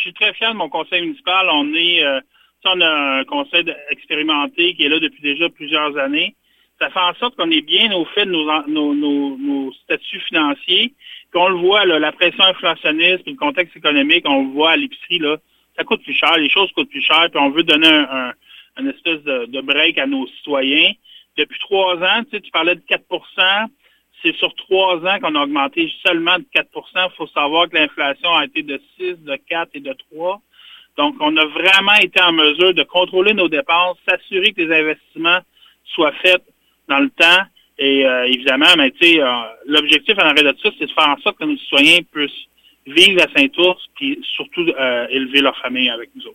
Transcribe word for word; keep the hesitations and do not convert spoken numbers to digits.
suis très fier de mon conseil municipal. On est, euh, on a un conseil expérimenté qui est là depuis déjà plusieurs années. Ça fait en sorte qu'on est bien au fait de nos, nos, nos, nos statuts financiers. Puis on le voit, là, la pression inflationniste, puis le contexte économique, on le voit à l'épicerie, là, ça coûte plus cher, les choses coûtent plus cher, puis on veut donner un, un, un espèce de, de break à nos citoyens. Depuis trois ans, tu sais, tu parlais de quatre pour cent. C'est sur trois ans qu'on a augmenté seulement de quatre pour cent. Il faut savoir que l'inflation a été de six, de quatre et de trois. Donc, on a vraiment été en mesure de contrôler nos dépenses, s'assurer que les investissements soient faits dans le temps. Et euh, évidemment, mais tu sais, euh, l'objectif en arrêt de ça, c'est de faire en sorte que nos citoyens puissent vivre à Saint-Ours puis surtout euh, élever leur famille avec nous autres.